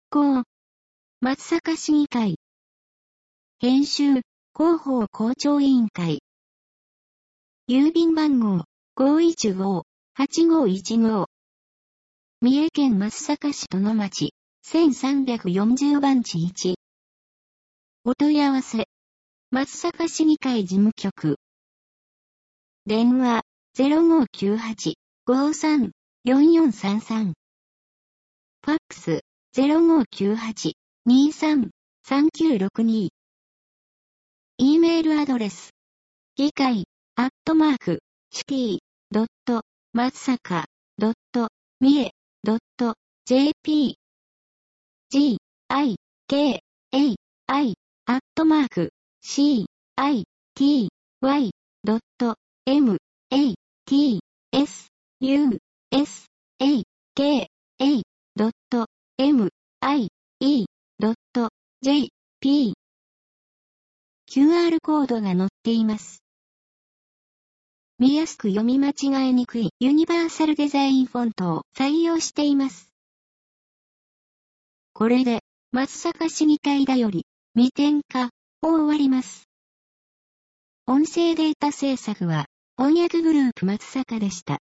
行。松阪市議会。編集、広報校長委員会。郵便番号、515-8515。三重県松阪市殿町、1340番地1。お問い合わせ。松阪市議会事務局。電話、0598-53-4433。ファックス、0598-23-3962。E メールアドレス。議会、city.matsaka.mie.jp gikai.atsukasa.mie.jp QR コードが載っています。見やすく読み間違えにくいユニバーサルデザインフォントを採用しています。これで、松阪市議会だより、未点化を終わります。音声データ制作は、翻訳グループ松阪でした。